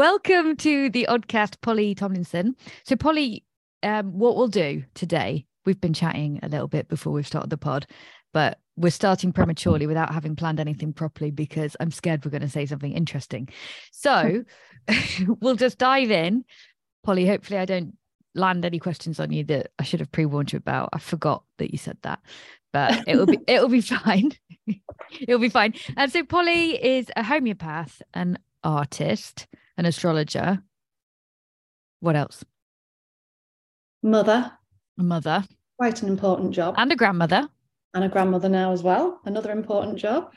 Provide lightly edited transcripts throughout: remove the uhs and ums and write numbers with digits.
Welcome to the Oddcast, Polly Tomlinson. So Polly, what we'll do today, we've been chatting a little bit before we've started the pod, but we're starting prematurely without having planned anything properly because I'm scared we're going to say something interesting. So we'll just dive in. Polly, hopefully I don't land any questions on you that I should have pre-warned you about. I forgot that you said that, but it'll be fine. It'll be fine. And so Polly is a homeopath, an artist, an astrologer. What else? Mother. A mother. Quite an important job. And a grandmother. And a grandmother now as well. Another important job.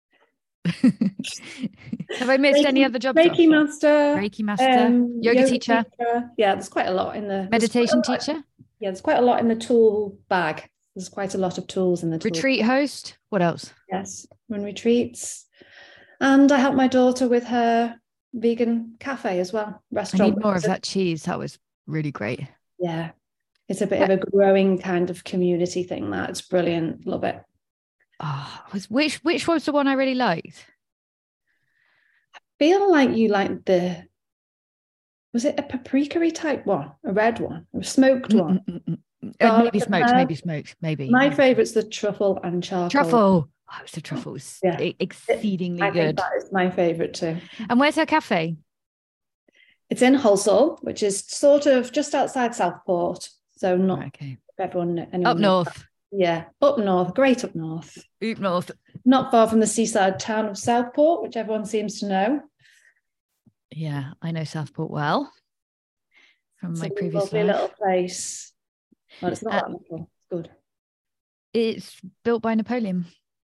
Have I missed any other jobs? Reiki master. Yoga teacher. Yeah, there's quite a lot in the... Meditation teacher. There's quite a lot in the tool bag. There's quite a lot of tools in the tool. Retreat host. What else? Yes, run retreats. And I help my daughter with her vegan cafe as well. Restaurant. I need more of that cheese. That was really great. Yeah. It's a bit of a growing kind of community thing. That's brilliant. Love it. Oh, which was the one I really liked? I feel like you liked was it a paprika-y type one? A red one? A smoked one? Maybe smoked. My favourite's the truffle and charcoal. Truffle. Oh, it's the truffle. It's exceedingly good. I think that is my favourite too. And where's her cafe? It's in Halsall, which is sort of just outside Southport. So not everyone. Up north. Yeah, up north. Great up north. Up north. Not far from the seaside town of Southport, which everyone seems to know. Yeah, I know Southport well from my previous life. Lovely little place. Well, it's not that little. It's good. It's built by Napoleon.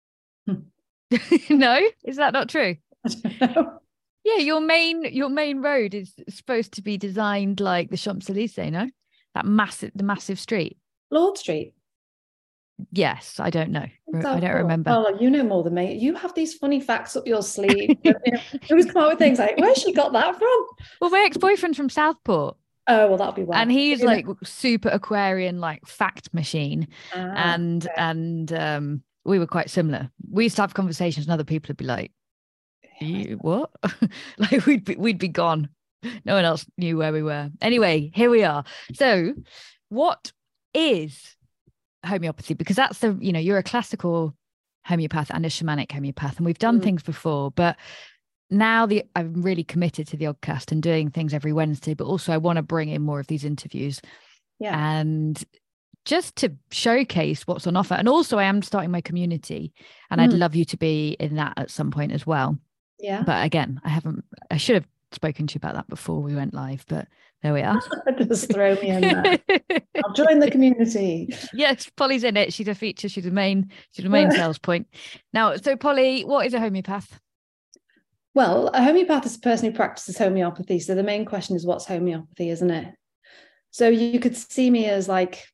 No, is that not true? I don't know. Yeah, your main road is supposed to be designed like the Champs-Élysées, no? The massive street. Lord Street. Yes, I don't know. I don't remember. Oh, you know more than me. You have these funny facts up your sleeve. You always come out with things like, where's she got that from? Well, my ex-boyfriend's from Southport. Oh, well, that'll be why. And he's like super Aquarian, like fact machine. And we were quite similar. We used to have conversations and other people would be like, what? Like we'd be gone. No one else knew where we were. Anyway, here we are. So what is homeopathy? Because that's you're a classical homeopath and a shamanic homeopath, and we've done things before, but now I'm really committed to the Oddcast and doing things every Wednesday, but also I want to bring in more of these interviews and just to showcase what's on offer. And also I am starting my community and I'd love you to be in that at some point as well. Yeah. But again, I should have spoken to you about that before we went live, but there we are. Just throw me in there. I'll join the community. Yes, Polly's in it. She's a feature. She's the main sales point. Now, so Polly, what is a homeopath? Well, a homeopath is a person who practices homeopathy. So the main question is, what's homeopathy, isn't it? So you could see me as like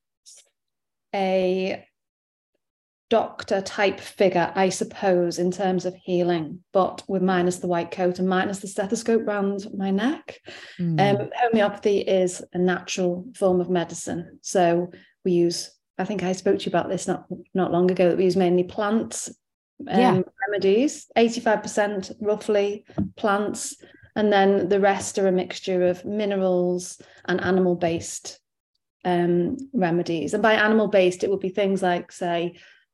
a doctor type figure, I suppose, in terms of healing, but with minus the white coat and minus the stethoscope around my neck. Homeopathy is a natural form of medicine. So we use, I think I spoke to you about this not long ago, that we use mainly plants, remedies, 85% roughly plants, and then the rest are a mixture of minerals and animal-based remedies. And by animal-based, it would be things like, say,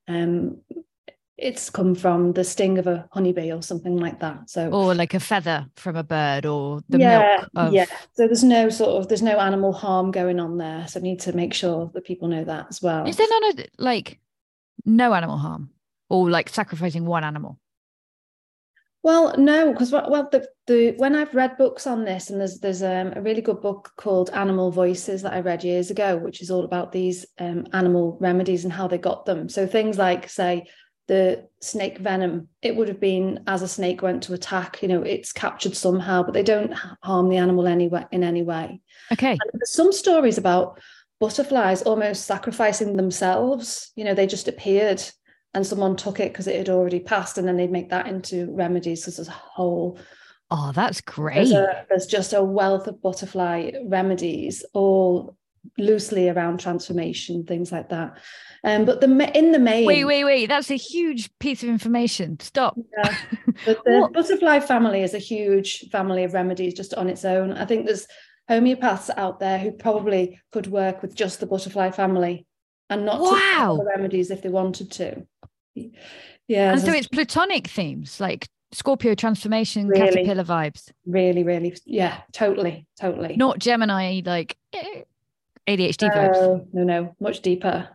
it's come from the sting of a honeybee or something like that. So, or like a feather from a bird, or the milk of... So there's no animal harm going on there. So I need to make sure that people know that as well. Is there no animal harm, or like sacrificing one animal? Well, no, because when I've read books on this, and there's a really good book called Animal Voices that I read years ago, which is all about these animal remedies and how they got them. So things like, say, the snake venom, it would have been as a snake went to attack, it's captured somehow, but they don't harm the animal in any way. Okay. And there's some stories about butterflies almost sacrificing themselves. They just appeared and someone took it because it had already passed, and then they'd make that into remedies, because there's a whole... Oh, that's great. There's just a wealth of butterfly remedies, all loosely around transformation, things like that. But in the main, wait, that's a huge piece of information. Stop. Yeah. But the butterfly family is a huge family of remedies just on its own. I think there's homeopaths out there who probably could work with just the butterfly family and not the remedies if they wanted to. Yeah. And so it's platonic themes like Scorpio transformation, really, caterpillar vibes. Really. Yeah, totally. Not Gemini, like ADHD vibes. No. Much deeper.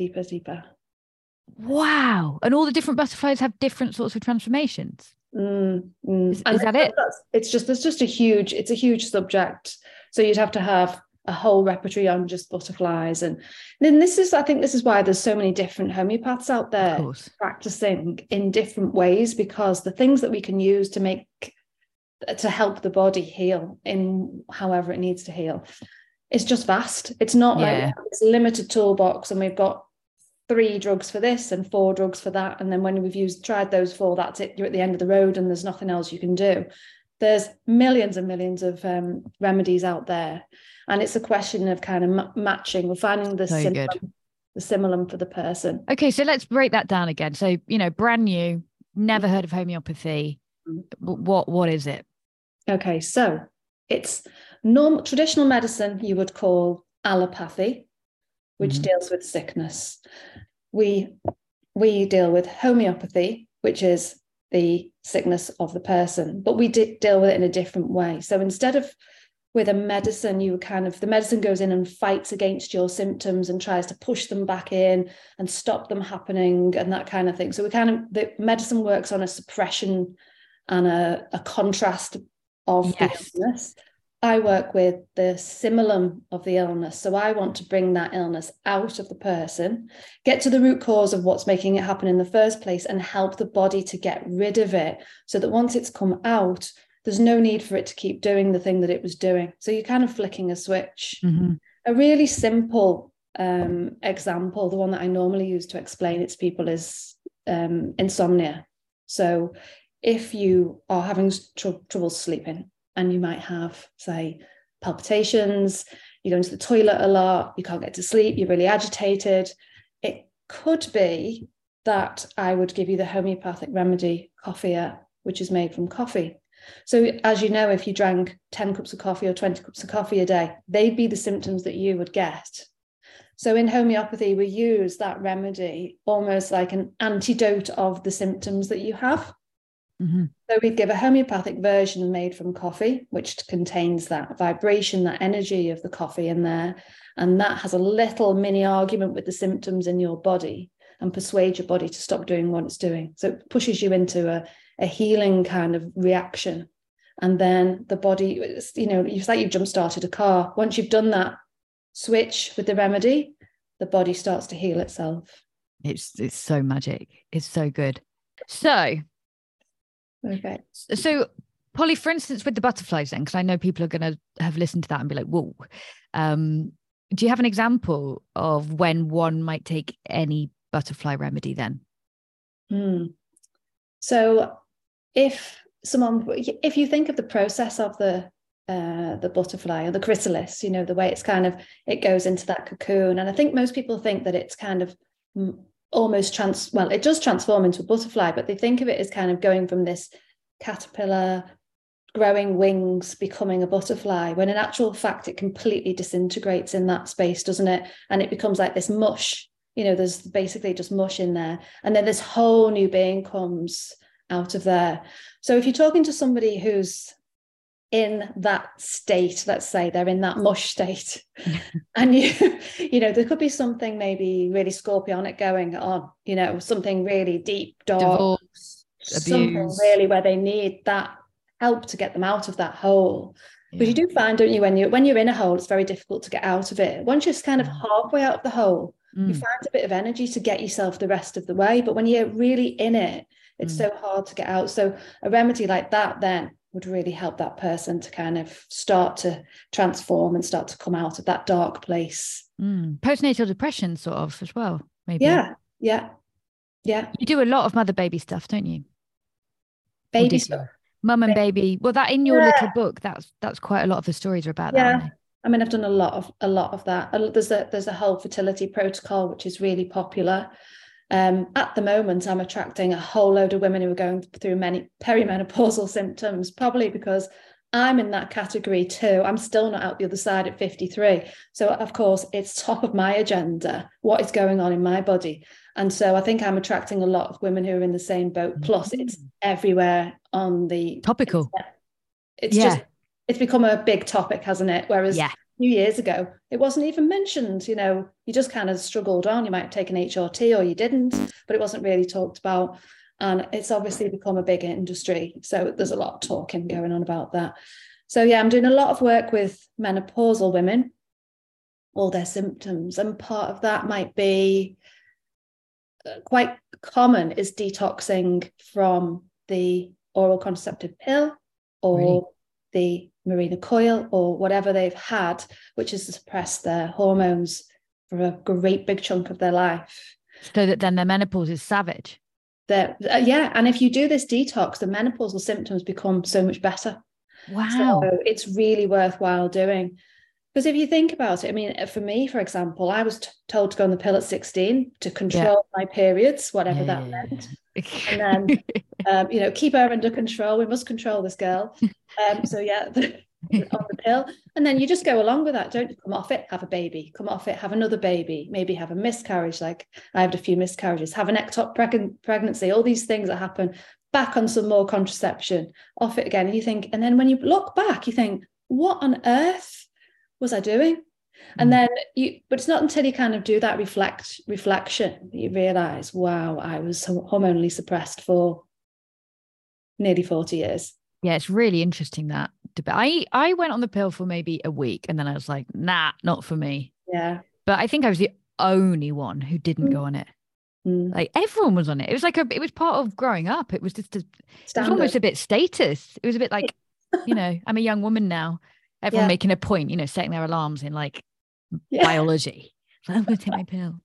Wow. And all the different butterflies have different sorts of transformations. Is that it? It's just a huge subject. So you'd have to have a whole repertoire on just butterflies. And then I think this is why there's so many different homeopaths out there practicing in different ways, because the things that we can use to help the body heal in however it needs to heal, it's just vast. It's not like it's a limited toolbox and we've got 3 drugs for this and 4 drugs for that. And then when we've tried those 4, that's it. You're at the end of the road and there's nothing else you can do. There's millions and millions of remedies out there. And it's a question of kind of matching or finding the similum for the person. Okay, so let's break that down again. So, brand new, never heard of homeopathy. What is it? Okay, so it's traditional medicine you would call allopathy, which deals with sickness. We deal with homeopathy, which is the sickness of the person, but we deal with it in a different way. So instead of with a medicine, the medicine goes in and fights against your symptoms and tries to push them back in and stop them happening and that kind of thing. So the medicine works on a suppression and a contrast of the illness. I work with the similum of the illness. So I want to bring that illness out of the person, get to the root cause of what's making it happen in the first place, and help the body to get rid of it so that once it's come out, there's no need for it to keep doing the thing that it was doing. So you're kind of flicking a switch. A really simple example, the one that I normally use to explain it to people, is insomnia. So if you are having trouble sleeping, and you might have, say, palpitations, you go into the toilet a lot, you can't get to sleep, you're really agitated, it could be that I would give you the homeopathic remedy coffea, which is made from coffee. So as you know, if you drank 10 cups of coffee or 20 cups of coffee a day, they'd be the symptoms that you would get. So in homeopathy, we use that remedy almost like an antidote of the symptoms that you have. So we'd give a homeopathic version made from coffee, which contains that vibration, that energy of the coffee in there. And that has a little mini argument with the symptoms in your body and persuades your body to stop doing what it's doing. So it pushes you into a healing kind of reaction. And then the body, it's like you've jump-started a car. Once you've done that switch with the remedy, the body starts to heal itself. It's so magic. It's so good. So... Okay. So, Polly, for instance, with the butterflies then, because I know people are going to have listened to that and be like, whoa. Do you have an example of when one might take any butterfly remedy then? So if you think of the process of the butterfly or the chrysalis, the way it's it goes into that cocoon. And I think most people think that it's kind of almost it does transform into a butterfly, but they think of it as kind of going from this caterpillar, growing wings, becoming a butterfly, when in actual fact it completely disintegrates in that space, doesn't it? And it becomes like this mush, there's basically just mush in there. And then this whole new being comes out of there. So if you're talking to somebody who's in that state, let's say they're in that mush state, and there could be something maybe really scorpionic going on, something really deep, dark, divorce, something abuse, really where they need that help to get them out of that hole. But you do find, don't you, when you're in a hole, it's very difficult to get out of it. Once you're kind of halfway out of the hole, you find a bit of energy to get yourself the rest of the way. But when you're really in it, it's so hard to get out. So a remedy like that then would really help that person to kind of start to transform and start to come out of that dark place. Postnatal depression sort of as well, maybe. Yeah. You do a lot of mother baby stuff, don't you? Baby stuff. Mum and baby. Well, that in your little book, that's quite a lot of the stories are about that. I mean, I've done a lot of that. There's a whole fertility protocol which is really popular. At the moment, I'm attracting a whole load of women who are going through many perimenopausal symptoms, probably because I'm in that category too. I'm still not out the other side at 53. So, of course, it's top of my agenda, what is going on in my body. And so I think I'm attracting a lot of women who are in the same boat. Plus, it's everywhere on the topical. It's become a big topic, hasn't it? Whereas a few years ago, it wasn't even mentioned. You know, you just kind of struggled on. You might have taken HRT or you didn't, but it wasn't really talked about. And it's obviously become a big industry. So there's a lot of talking going on about that. So yeah, I'm doing a lot of work with menopausal women, all their symptoms. And part of that might be quite common is detoxing from the oral contraceptive pill or the Mirena coil or whatever they've had, which has suppressed their hormones for a great big chunk of their life. So that then their menopause is savage. And if you do this detox, the menopausal symptoms become so much better. Wow. So it's really worthwhile doing. Because if you think about it, I mean, for me, for example, I was told to go on the pill at 16 to control my periods, whatever that meant. And then, keep her under control. We must control this girl. On the pill. And then you just go along with that, don't you? Come off it, have a baby. Come off it, have another baby. Maybe have a miscarriage, like I had a few miscarriages. Have an ectopic pregnancy, all these things that happen. Back on some more contraception, off it again. And you think, and then when you look back, you think, what on earth was I doing? And then but it's not until you kind of do that reflection that you realize, wow, I was hormonally suppressed for nearly 40 years. Yeah, it's really interesting, that debate. I went on the pill for maybe a week and then I was like, nah, not for me. Yeah. But I think I was the only one who didn't go on it. Like everyone was on it. It was like it was part of growing up. It was just it was almost a bit status. It was a bit like, I'm a young woman now. Everyone making a point, setting their alarms in like biology. I'm going to take my pill.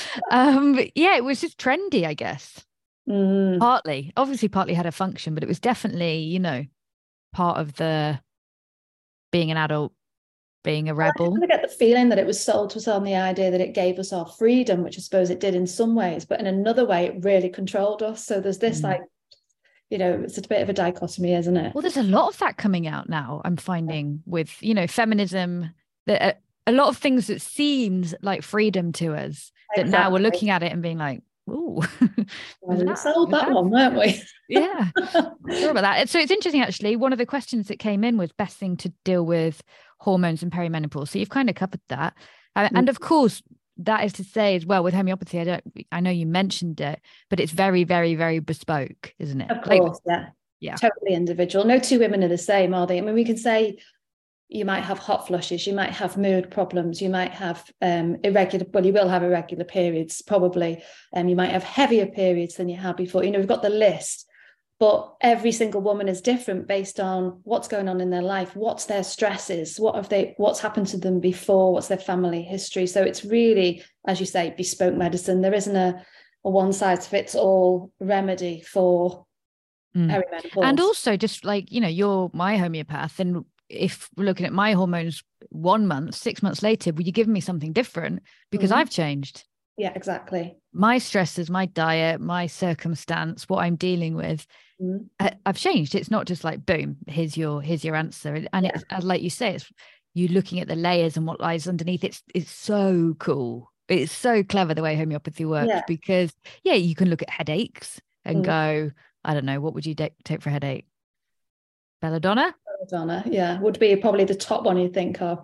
It was just trendy, I guess. Partly had a function, but it was definitely, part of the being an adult, being a rebel. I get the feeling that it was sold to us on the idea that it gave us our freedom, which I suppose it did in some ways, but in another way, it really controlled us. So there's this it's a bit of a dichotomy, isn't it? Well, there's a lot of that coming out now, I'm finding, with, feminism, that a lot of things that seemed like freedom to us, that now we're looking at it and being like, ooh. We sold that one, weren't we? Yeah. Sure about that. So it's interesting, actually. One of the questions that came in was best thing to deal with hormones and perimenopause. So you've kind of covered that. And of course, that is to say as well, with homeopathy, I know you mentioned it, but it's very, very, very bespoke, isn't it? Of course, yeah. Totally individual. No two women are the same, are they? I mean, we can say you might have hot flushes, you might have mood problems, you might have you will have irregular periods, probably. You might have heavier periods than you had before. We've got the list, but every single woman is different based on what's going on in their life, what's their stresses, what's happened to them before, what's their family history. So it's really, as you say, bespoke medicine. There isn't a one size fits all remedy for perimenopause. And also, just like, you're my homeopath, and if we're looking at my hormones 1 month, 6 months later, will you give me something different because I've changed? Yeah, exactly. My stresses, my diet, my circumstance, what I'm dealing with, I've changed. It's not just like, boom, here's your answer. And it's like you say, it's you looking at the layers and what lies underneath. It's so cool. It's so clever the way homeopathy works because you can look at headaches and go, I don't know, what would you take for a headache? Belladonna? Belladonna, would be probably the top one you think of,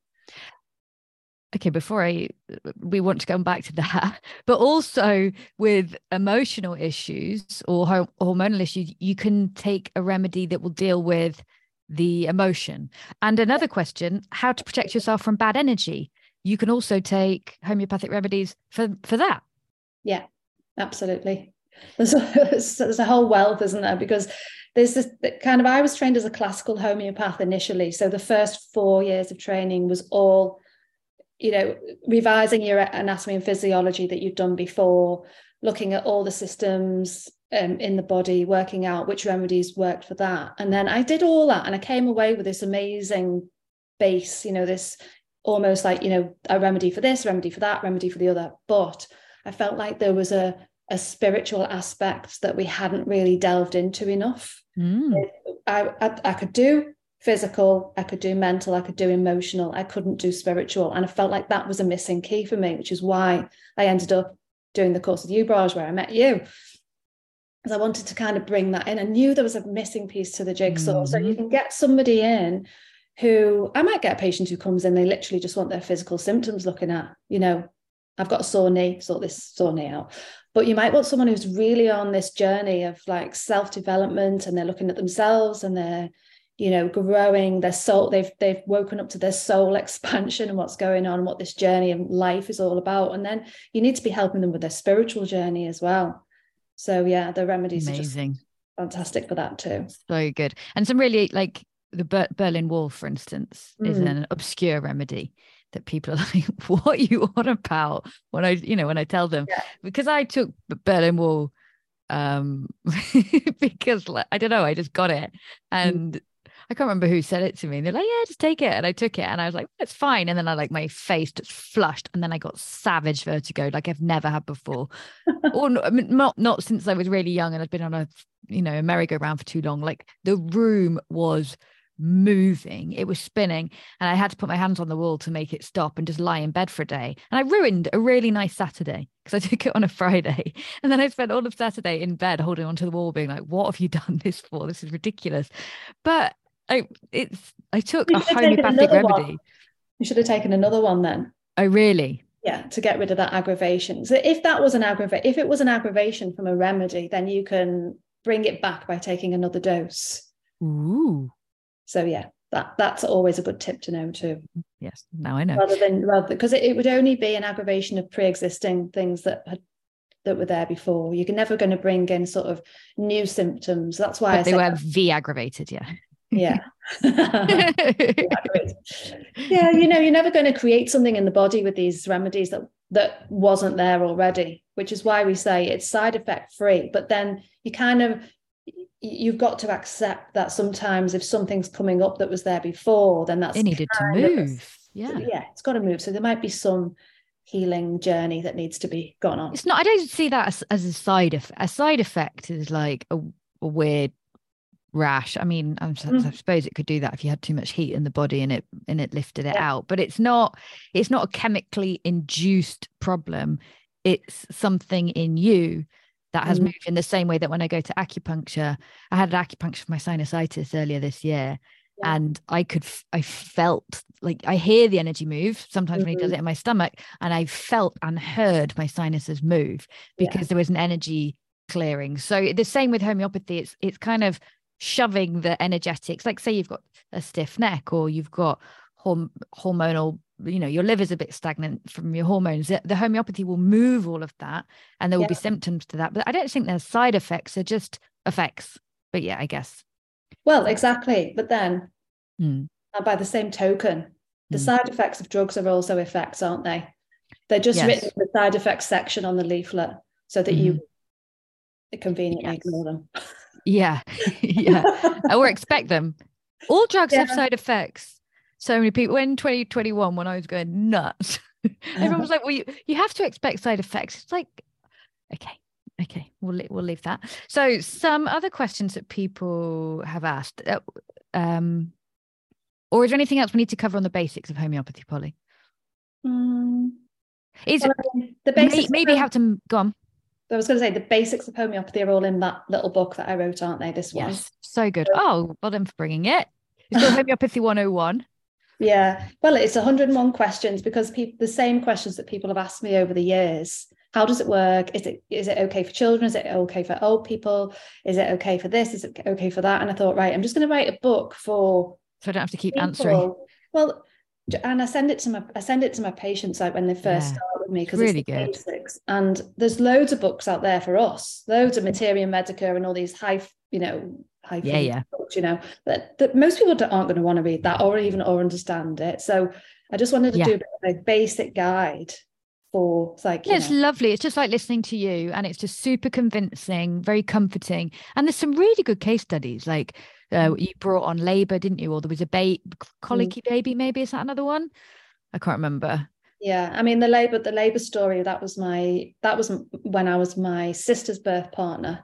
Okay, we want to come back to that, but also with emotional issues or hormonal issues, you can take a remedy that will deal with the emotion. And another question, how to protect yourself from bad energy. You can also take homeopathic remedies for that. Yeah, absolutely. There's a whole wealth, isn't there? Because there's this kind of, I was trained as a classical homeopath initially. So the first 4 years of training was all, revising your anatomy and physiology that you've done before, looking at all the systems in the body, working out which remedies worked for that. And then I did all that and I came away with this amazing base, this almost like, a remedy for this, remedy for that, remedy for the other. But I felt like there was a spiritual aspect that we hadn't really delved into enough. I could do physical, I could do mental, I could do emotional, I couldn't do spiritual. And I felt like that was a missing key for me, which is why I ended up doing the course with you, Braj, where I met you. Because I wanted to kind of bring that in. I knew there was a missing piece to the jigsaw. So you can get somebody in who, I might get a patient who comes in, they literally just want their physical symptoms looking at, I've got a sore knee, sort this sore knee out. But you might want someone who's really on this journey of like self-development, and they're looking at themselves, and they're, growing their soul. They've woken up to their soul expansion and what's going on, what this journey of life is all about. And then you need to be helping them with their spiritual journey as well. So yeah, the remedies amazing, are just fantastic for that too. So good. And some really, like the Berlin Wall, for instance, is an obscure remedy that people are like, what are you on about? When I tell them, because I took Berlin Wall because I don't know, I just got it, and I can't remember who said it to me. And they're like, yeah, just take it. And I took it, and I was like, it's fine. And then my face just flushed, and then I got savage vertigo like I've never had before. Or not since I was really young and I'd been on a merry-go-round for too long. Like the room was moving, it was spinning, and I had to put my hands on the wall to make it stop and just lie in bed for a day. And I ruined a really nice Saturday because I took it on a Friday, and then I spent all of Saturday in bed holding onto the wall being like, what have you done this for? This is ridiculous. But I took a homeopathic remedy. You should have taken another one then. Oh really? Yeah, to get rid of that aggravation. So if it was an aggravation from a remedy, then you can bring it back by taking another dose. Ooh. So yeah, that's always a good tip to know too. Yes, now I know. Rather because it would only be an aggravation of pre-existing things that were there before. You're never going to bring in sort of new symptoms. That's why they were V-aggravated, yeah. Yeah. Yeah, you're never going to create something in the body with these remedies that wasn't there already, which is why we say it's side effect free. But then you've got to accept that sometimes if something's coming up that was there before, then it needed to move. It's got to move. So there might be some healing journey that needs to be gone on. It's not, I don't see that as a side effect. A side effect is like a weird rash. I mean, I suppose it could do that if you had too much heat in the body and it lifted it out, but it's not a chemically induced problem. It's something in you that has moved, in the same way that when I go to acupuncture, I had acupuncture for my sinusitis earlier this year, and I felt like I hear the energy move sometimes when he does it in my stomach, and I felt and heard my sinuses move because there was an energy clearing. So the same with homeopathy, it's kind of shoving the energetics, like say you've got a stiff neck, or you've got hormonal, your liver's a bit stagnant from your hormones. The homeopathy will move all of that, and there will be symptoms to that, but I don't think there's side effects. They're just effects. But yeah, I guess. Well, exactly. But then by the same token, the side effects of drugs are also effects, aren't they? They're just written in the side effects section on the leaflet so that you conveniently ignore them. Yeah. Or expect them. All drugs have side effects. So many people in 2021, when I was going nuts, everyone was like, well, you have to expect side effects. It's like, okay, we'll leave that. So some other questions that people have asked, or is there anything else we need to cover on the basics of homeopathy, Polly? The basics maybe how to go on. I was going to say the basics of homeopathy are all in that little book that I wrote, aren't they? This one. Yes, so good. Oh, well done for bringing it. It's called Homeopathy 101. Yeah. Well, it's 101 questions because the same questions that people have asked me over the years. How does it work? Is it okay for children? Is it okay for old people? Is it okay for this? Is it okay for that? And I thought, right, I'm just going to write a book so I don't have to keep answering. Well, and I send it to my patients like when they first start with me, because really it's the good. basics. And there's loads of books out there for us, loads of Materia Medica and all these high books, that most people aren't going to want to read that or understand it. So I just wanted to do a basic guide for it's lovely. It's just like listening to you, and it's just super convincing, very comforting. And there's some really good case studies, like You brought on labour, didn't you? Or there was a colicky baby, maybe. Is that another one? I can't remember. Yeah, I mean the labour story, that was when I was my sister's birth partner.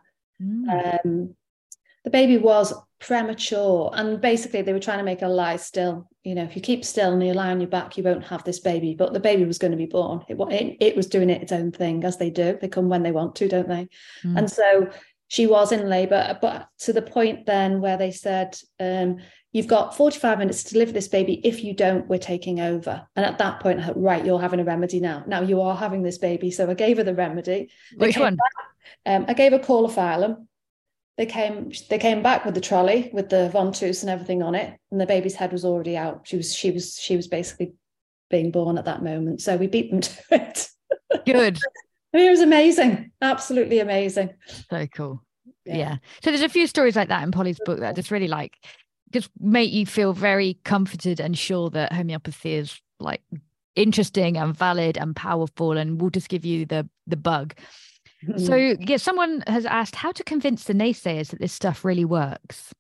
The baby was premature, and basically they were trying to make her lie still. You know, if you keep still and you lie on your back, you won't have this baby. But the baby was going to be born. It was doing its own thing, as they do. They come when they want to, don't they? And so she was in labour, but to the point then where they said, you've got 45 minutes to deliver this baby. If you don't, we're taking over. And at that point, I thought, right, you're having a remedy now. Now you are having this baby. So I gave her the remedy. Which one? I gave her Chlorphylum. They came back with the trolley with the ventouse and everything on it, and the baby's head was already out. She was basically being born at that moment. So we beat them to it. Good. It was amazing, absolutely amazing. So cool. Yeah. So there's a few stories like that in Polly's book that just really just make you feel very comforted and sure that homeopathy is like interesting and valid and powerful, and will just give you the bug. So yeah, someone has asked how to convince the naysayers that this stuff really works.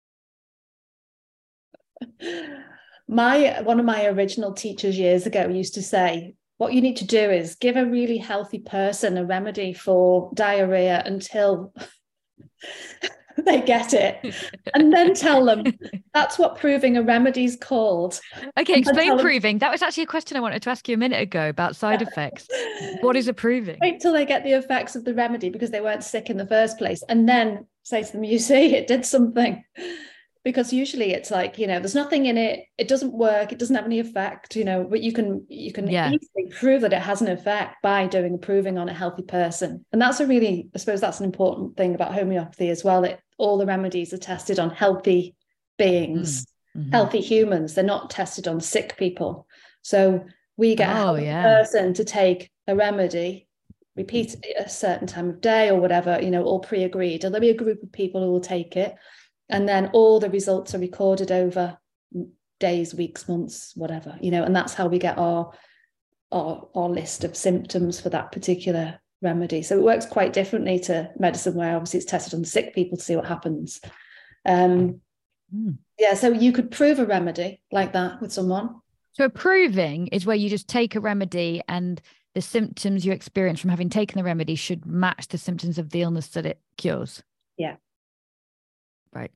One of my original teachers years ago used to say, what you need to do is give a really healthy person a remedy for diarrhea until they get it, and then tell them that's what proving a remedy is called. Okay, explain proving. That was actually a question I wanted to ask you a minute ago about side effects. What is a proving? Wait till they get the effects of the remedy because they weren't sick in the first place, and then say to them, you see, it did something. Because usually it's like, you know, there's nothing in it, it doesn't work, it doesn't have any effect, you know, but you can easily prove that it has an effect by doing a proving on a healthy person. And that's I suppose that's an important thing about homeopathy as well, that all the remedies are tested on healthy beings, healthy humans. They're not tested on sick people. So we get a healthy person to take a remedy, repeat it at a certain time of day or whatever, you know, all pre-agreed. And there'll be a group of people who will take it. And then all the results are recorded over days, weeks, months, whatever, you know, and that's how we get our list of symptoms for that particular remedy. So it works quite differently to medicine, where obviously it's tested on sick people to see what happens. Yeah, so you could prove a remedy like that with someone. So proving is where you just take a remedy and the symptoms you experience from having taken the remedy should match the symptoms of the illness that it cures. Yeah. Right.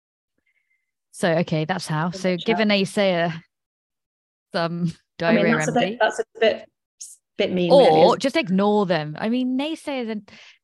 So, okay, that's how. So give a naysayer some diarrhea remedy. That's a bit mean. Or really, just ignore them. I mean, naysayers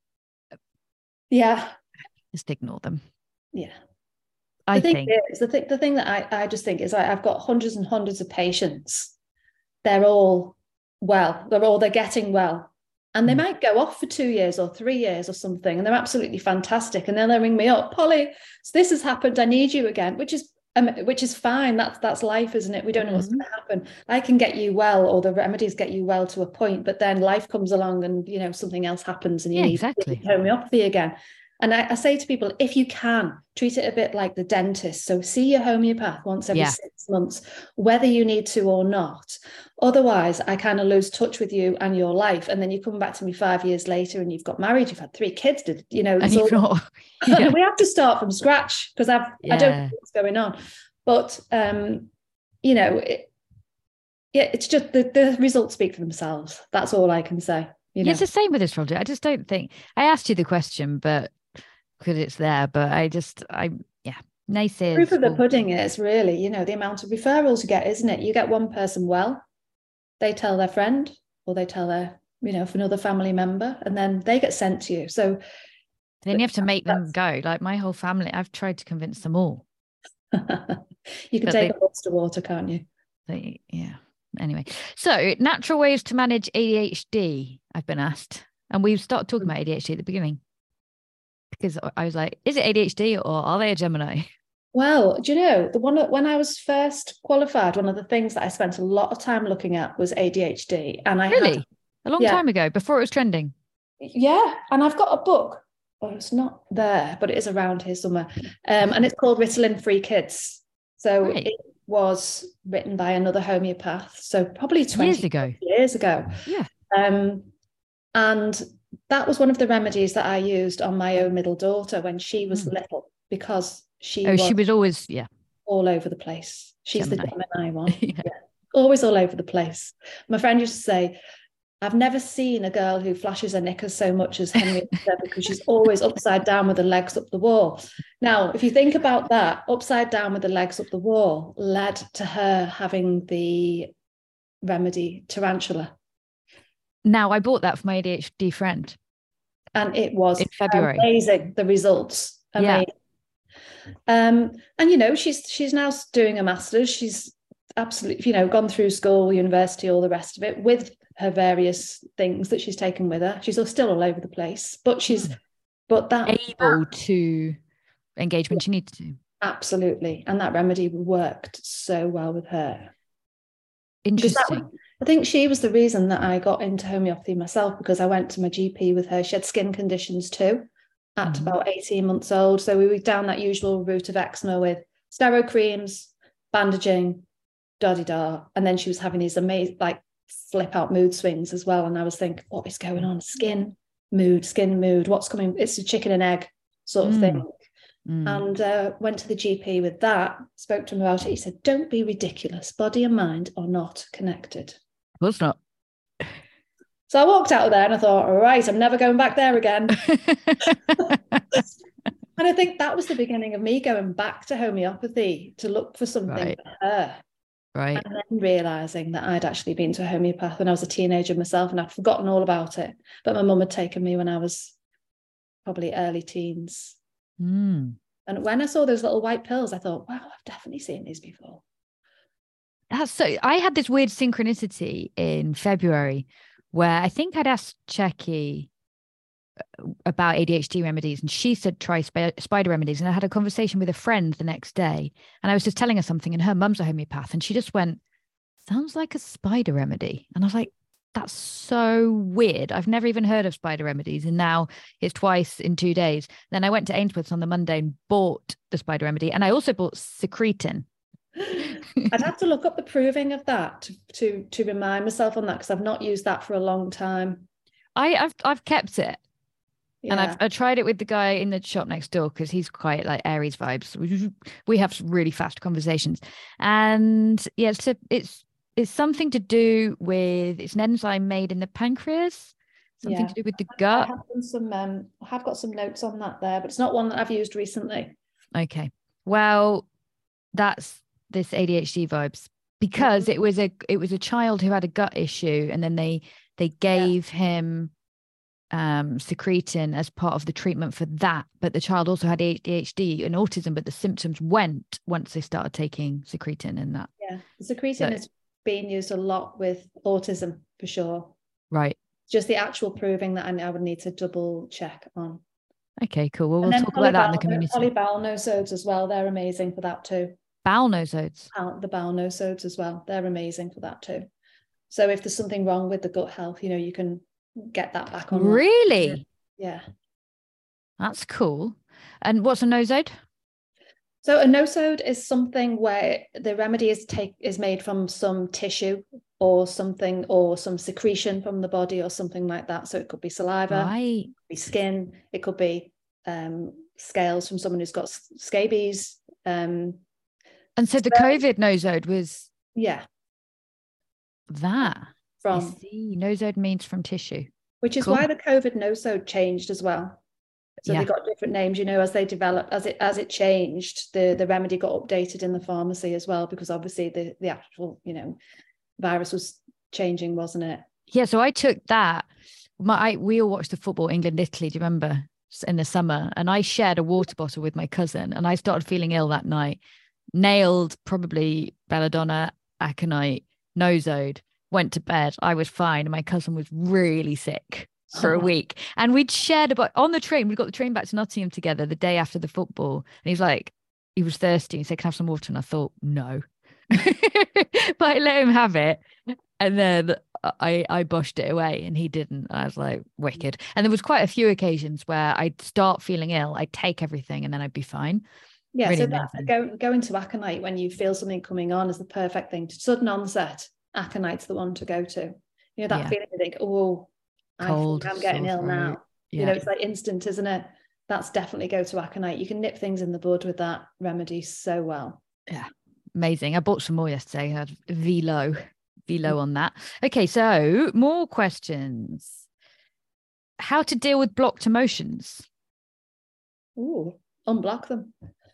yeah. Just ignore them. Yeah. I think the thing that I just think is I've got hundreds and hundreds of patients. They're all well. They're getting well. And they might go off for 2 years or 3 years or something, and they're absolutely fantastic. And then they ring me up, Polly, so this has happened. I need you again, which is fine. That's life, isn't it? We don't know what's going to happen. I can get you well, or the remedies get you well to a point, but then life comes along, and you know something else happens, and you need homeopathy again. And I say to people, if you can, treat it a bit like the dentist. So see your homeopath once every 6 months, whether you need to or not. Otherwise, I kind of lose touch with you and your life. And then you come back to me 5 years later and you've got married, you've had 3 kids, you know. And we have to start from scratch because I don't know what's going on. But, you know, it's just the results speak for themselves. That's all I can say. You know? It's the same with astrology. I just don't think, I asked you the question, but because it's there, but naysayers. Proof of the pudding is really, you know, the amount of referrals you get, isn't it? You get one person well, they tell their friend, or they tell their, you know, for another family member, and then they get sent to you. So then you have to make them go. Like my whole family, I've tried to convince them all. You can take a horse to water, can't you? Anyway, so natural ways to manage ADHD, I've been asked. And we've started talking about ADHD at the beginning. Because I was like, is it ADHD or are they a Gemini? Well, do you know, when I was first qualified, one of the things that I spent a lot of time looking at was ADHD. And I a long time ago, before it was trending. Yeah. And I've got a book. Oh, it's not there, but it is around here somewhere. And it's called Ritalin Free Kids. So it was written by another homeopath. So probably 20 years ago. Yeah. And that was one of the remedies that I used on my own middle daughter when she was little, because she Oh, was she was always, yeah, all over the place. She's Gemini. the Gemini one. Yeah. Yeah. Always all over the place. My friend used to say, I've never seen a girl who flashes her knickers so much as Henrietta because she's always upside down with her legs up the wall. Now, if you think about that, upside down with the legs up the wall led to her having the remedy tarantula. Now, I bought that for my ADHD friend. And it was in February. Amazing. The results, amazing. Yeah. And you know, she's now doing a master's. She's absolutely, you know, gone through school, university, all the rest of it with her various things that she's taken with her. She's still all over the place, but but that able to engage when she needs to. Absolutely. And that remedy worked so well with her. Interesting. I think she was the reason that I got into homeopathy myself, because I went to my GP with her. She had skin conditions too at about 18 months old. So we were down that usual route of eczema with stero creams, bandaging, da-di-da. And then she was having these amazing, like, flip out mood swings as well. And I was thinking, what is going on? Skin mood, what's coming? It's a chicken and egg sort of thing. And went to the GP with that, spoke to him about it. He said, don't be ridiculous. Body and mind are not connected. Of course not. So I walked out of there and I thought, all right, I'm never going back there again. And I think that was the beginning of me going back to homeopathy to look for something for her. Right. And then realising that I'd actually been to a homeopath when I was a teenager myself, and I'd forgotten all about it. But my mum had taken me when I was probably early teens. And when I saw those little white pills, I thought, wow, I've definitely seen these before. That's so. I had this weird synchronicity in February where I think I'd asked Checky about ADHD remedies, and she said try spider remedies. And I had a conversation with a friend the next day, and I was just telling her something, and her mum's a homeopath, and she just went, sounds like a spider remedy. And I was like, that's so weird. I've never even heard of spider remedies, and now it's twice in 2 days. Then I went to Ainsworth's on the Monday and bought the spider remedy, and I also bought secretin. I'd have to look up the proving of that to remind myself on that, because I've not used that for a long time. I've kept it. Yeah. And I tried it with the guy in the shop next door, because he's quite like Aries vibes. We have really fast conversations, and yeah, it's something to do with, it's an enzyme made in the pancreas, something to do with the gut. I have got some notes on that there, but it's not one that I've used recently. Okay, well, that's this ADHD vibes, because it was a child who had a gut issue, and then they gave him secretin as part of the treatment for that, but the child also had ADHD and autism, but the symptoms went once they started taking secretin. And that the secretin is being used a lot with autism for sure. Right. Just the actual proving that I would need to double check on. Okay, cool. Well, we'll talk about that in the community. Polybowel nosodes as well, they're amazing for that too. Bowel nosodes. The bowel nosodes as well, they're amazing for that too. So if there's something wrong with the gut health, you know, you can get that back on. Really? Yeah. That's cool. And what's a nosode? So a nosode is something where the remedy is made from some tissue or something, or some secretion from the body or something like that. So it could be saliva, it could be skin, it could be scales from someone who's got scabies. And so the COVID nosode was that. I see. Nosode means from tissue. Which is why the COVID nosode changed as well. So they got different names, you know, as they developed, as it changed, the remedy got updated in the pharmacy as well, because obviously the actual, you know, virus was changing, wasn't it? Yeah, so I took that. We all watched the football, England-Italy, do you remember, in the summer? And I shared a water bottle with my cousin, and I started feeling ill that night. Nailed probably belladonna, aconite, nosode, went to bed. I was fine, and my cousin was really sick for a week. And we'd shared about on the train. We got the train back to Nottingham together the day after the football. And he's like, he was thirsty. He said, can I have some water? And I thought, no. But I let him have it. And then I bushed it away, and he didn't. I was like, wicked. And there was quite a few occasions where I'd start feeling ill. I'd take everything and then I'd be fine. Yeah, really, so going to aconite when you feel something coming on is the perfect thing. Sudden onset, aconite's the one to go to. You know, that feeling you think, oh, cold, I'm getting ill now. Yeah. You know, it's like instant, isn't it? that's definitely go to aconite. You can nip things in the bud with that remedy so well. Yeah, amazing. I bought some more yesterday. I had Velo on that. Okay, so more questions. How to deal with blocked emotions? Ooh, unblock them.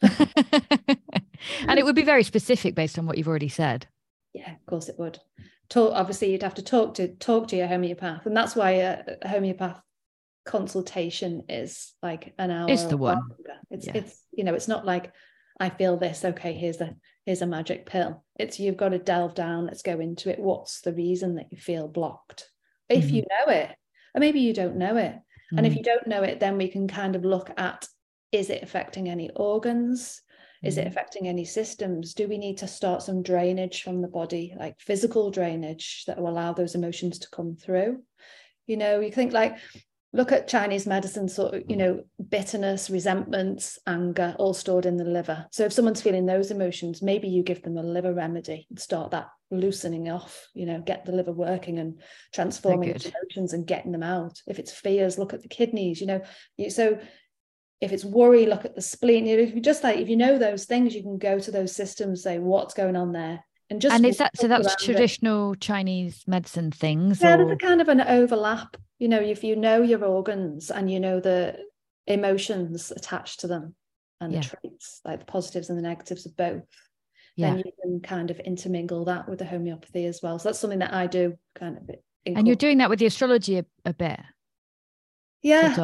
And it would be very specific based on what you've already said. Yeah, of course it would. Obviously, you'd have to talk to your homeopath, and that's why a homeopath consultation is like an hour. It's the one. It's it's not like I feel this. Okay, here's a magic pill. It's you've got to delve down. Let's go into it. What's the reason that you feel blocked? If you know it, or maybe you don't know it. And if you don't know it, then we can kind of look at, is it affecting any organs? Is it affecting any systems? Do we need to start some drainage from the body, like physical drainage that will allow those emotions to come through? You think like, look at Chinese medicine, sort of, bitterness, resentments, anger, all stored in the liver. So if someone's feeling those emotions, maybe you give them a liver remedy and start that loosening off, get the liver working and transforming the emotions and getting them out. If it's fears, look at the kidneys, so if it's worry, look at the spleen. If you know those things, you can go to those systems, say what's going on there. And is that, so that's traditional Chinese medicine things? Yeah, there's a kind of an overlap. If you know your organs and you know the emotions attached to them and the traits, like the positives and the negatives of both, then you can kind of intermingle that with the homeopathy as well. So that's something that I do kind of. And you're doing that with the astrology a bit. Yeah,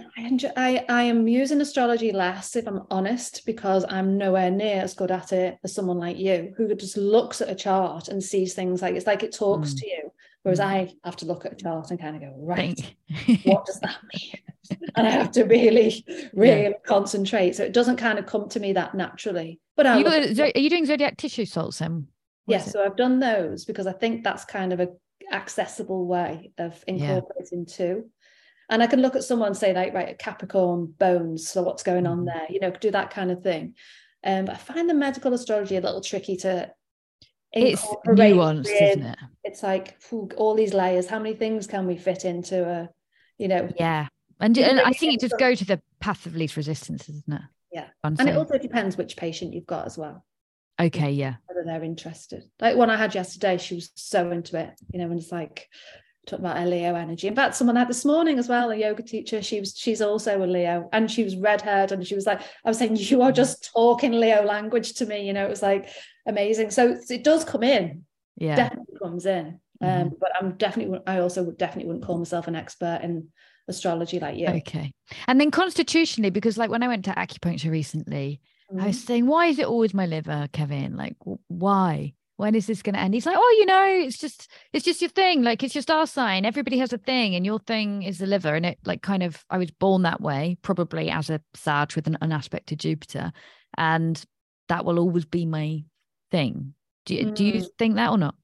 I am using astrology less, if I'm honest, because I'm nowhere near as good at it as someone like you, who just looks at a chart and sees things like it's like it talks to you. Whereas I have to look at a chart and kind of go, right, what does that mean? And I have to really concentrate. So it doesn't kind of come to me that naturally. But are you doing zodiac tissue salts then? Yes, so I've done those because I think that's kind of a accessible way of incorporating too. And I can look at someone and say, like, right, Capricorn bones, so what's going on there? Do that kind of thing. But I find the medical astrology a little tricky to incorporate. It's nuanced, isn't it? It's like all these layers. How many things can we fit into a, Yeah. And I think it just go to the path of least resistance, isn't it? Yeah. And it also depends which patient you've got as well. Okay, yeah. Whether they're interested. Like one I had yesterday, she was so into it, and it's like, talking about her Leo energy. In fact, someone had this morning as well, a yoga teacher. She's also a Leo, and she was red-haired, and she was like, I was saying, you are just talking Leo language to me. It was like amazing. So it does come in. Yeah, definitely comes in. But I also definitely wouldn't call myself an expert in astrology like you. Okay. And then constitutionally, because like when I went to acupuncture recently, I was saying, why is it always my liver, Kevin? Like, why? When is this going to end? He's like, it's just your thing. Like, it's just our sign. Everybody has a thing, and your thing is the liver. And it like kind of, I was born that way, probably as a Sag with an aspect to Jupiter, and that will always be my thing. Do you think that or not?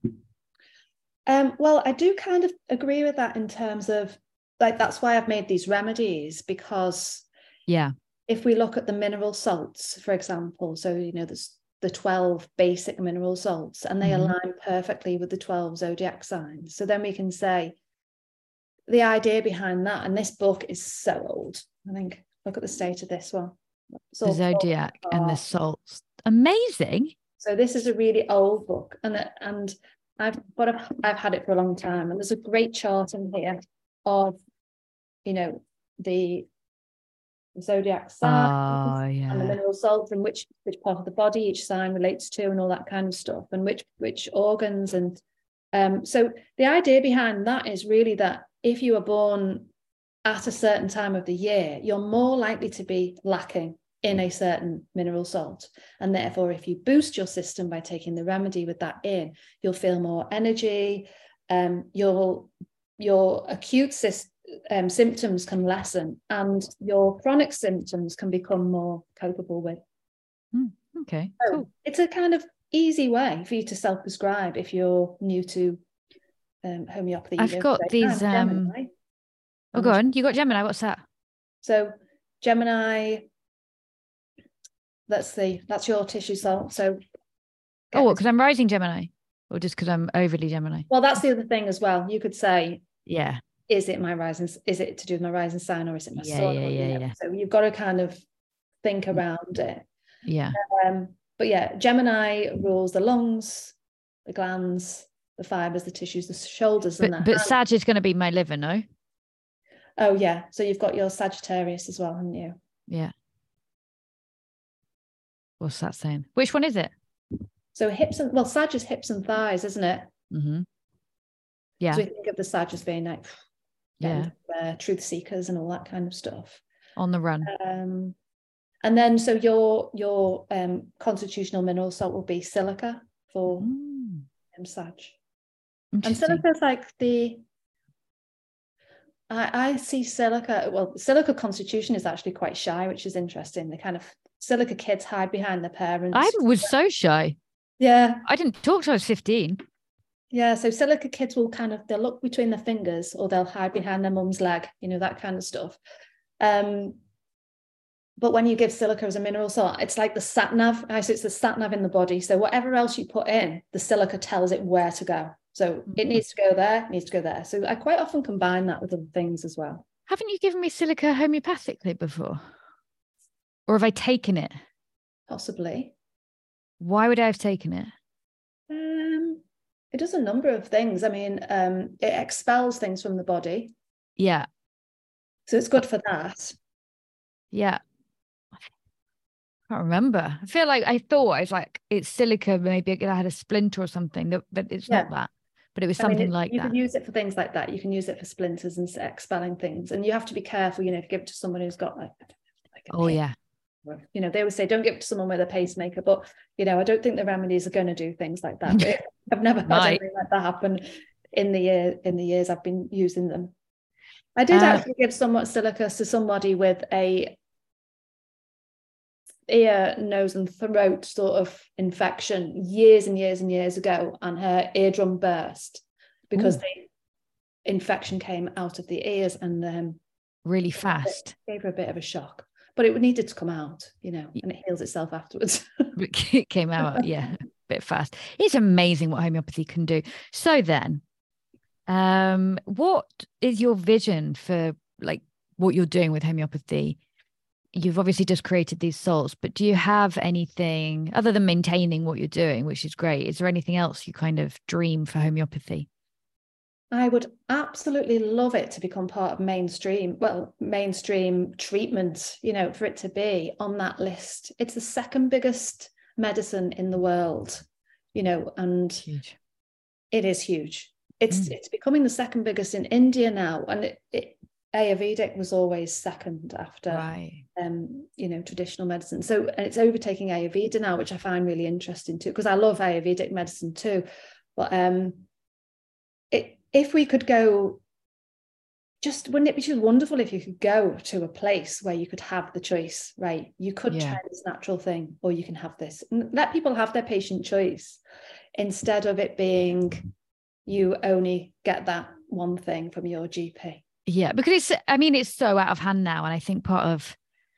Well, I do kind of agree with that in terms of like, that's why I've made these remedies, because if we look at the mineral salts, for example, so there's the 12 basic mineral salts, and they align perfectly with the 12 zodiac signs. So then we can say the idea behind that, and this book is so old. I think, look at the state of this one. The zodiac and the salts. Amazing. So this is a really old book, and I've had it for a long time, and there's a great chart in here of the zodiac signs and the mineral salts, and which part of the body each sign relates to, and all that kind of stuff, and which organs. And so the idea behind that is really that if you are born at a certain time of the year, you're more likely to be lacking in a certain mineral salt, and therefore if you boost your system by taking the remedy with that in, you'll feel more energy, your acute symptoms can lessen, and your chronic symptoms can become more copable with. Okay, so cool. It's a kind of easy way for you to self-prescribe if you're new to homeopathy. I've got these go on, you got Gemini, what's that? So Gemini, let's see, that's your tissue salt. So because I'm rising Gemini, or just because I'm overly Gemini? Well, that's the other thing as well. You could say, yeah, is it to do with my rising sign, or is it my sun? Yeah. So you've got to kind of think around it. Yeah. But yeah, Gemini rules the lungs, the glands, the fibers, the tissues, the shoulders, and but Sag is going to be my liver, no? Oh yeah, so you've got your Sagittarius as well, haven't you? Yeah. What's that saying? Which one is it? So Sag is hips and thighs, isn't it? Mm-hmm. Yeah. So we think of the Sag as being like, truth seekers and all that kind of stuff. On the run. And then so your constitutional mineral salt will be silica for Sag. And silica is like I see silica. Well, silica constitution is actually quite shy, which is interesting. The kind of silica kids hide behind their parents. I was so shy. Yeah. I didn't talk till I was 15. Yeah. So silica kids will they'll look between their fingers, or they'll hide behind their mum's leg, that kind of stuff. But when you give silica as a mineral salt, it's like the sat nav. It's the sat nav in the body. So whatever else you put in, the silica tells it where to go. So it needs to go there, it needs to go there. So I quite often combine that with other things as well. Haven't you given me silica homeopathically before? Or have I taken it? Possibly. Why would I have taken it? It does a number of things. I mean, it expels things from the body. Yeah. So it's good for that. Yeah. I can't remember. I feel like I thought I was like, it's silica, maybe I had a splinter or something, but it's not that. But it was something like that. You can use it for things like that. You can use it for splinters and expelling things. And you have to be careful, if you give it to someone who's got like yeah. They always say don't give it to someone with a pacemaker, but I don't think the remedies are going to do things like that. But I've never had anything like that happen in the years I've been using them. I did actually give somewhat silica to somebody with a ear, nose and throat sort of infection years and years and years ago, and her eardrum burst because the infection came out of the ears, and really fast. Gave her a bit of a shock, but it needed to come out, and it heals itself afterwards. It came out, a bit fast. It's amazing what homeopathy can do. So then, what is your vision for like what you're doing with homeopathy? You've obviously just created these salts, but do you have anything other than maintaining what you're doing, which is great? Is there anything else you kind of dream for homeopathy? I would absolutely love it to become part of mainstream treatment, for it to be on that list. It's the second biggest medicine in the world, and huge. It is huge. It's becoming the second biggest in India now, and Ayurvedic was always second after, traditional medicine. So, and it's overtaking Ayurveda now, which I find really interesting too, because I love Ayurvedic medicine too. But if we could go, wouldn't it be just wonderful if you could go to a place where you could have the choice, right? You could try this natural thing, or you can have this, and let people have their patient choice, instead of it being you only get that one thing from your GP. Yeah, because it's so out of hand now. And I think part of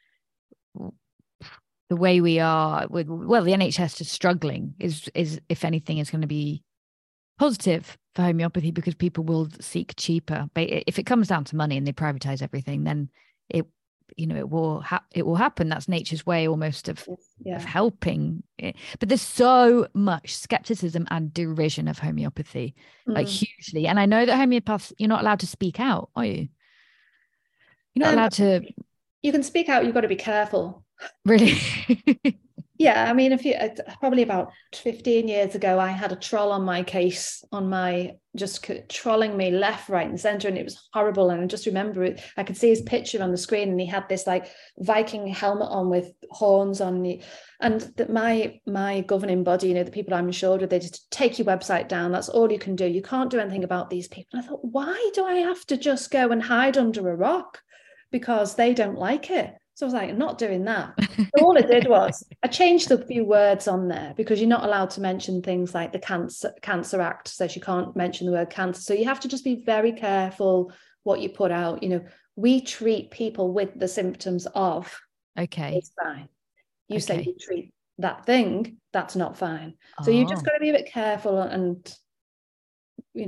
the way we are with, the NHS just struggling is if anything, is going to be positive for homeopathy, because people will seek cheaper. But if it comes down to money and they privatize everything, then it will happen. That's nature's way almost of helping it. But there's so much skepticism and derision of homeopathy, like hugely. And I know that homeopaths, you're not allowed to speak out, are you? You're not allowed to. You can speak out. You've got to be careful. Really? Yeah, I mean, probably about 15 years ago, I had a troll on my case, just trolling me left, right, and center, and it was horrible. And I just remember it. I could see his picture on the screen, and he had this like Viking helmet on with horns on the, and that my governing body, the people I'm insured with, they just take your website down. That's all you can do. You can't do anything about these people. And I thought, why do I have to just go and hide under a rock because they don't like it? So I was like, I'm not doing that. So all I did was I changed a few words on there, because you're not allowed to mention things like the Cancer Act says you can't mention the word cancer. So you have to just be very careful what you put out. We treat people with the symptoms of. Okay. It's fine. You say you treat that thing, that's not fine. So you just got to be a bit careful and,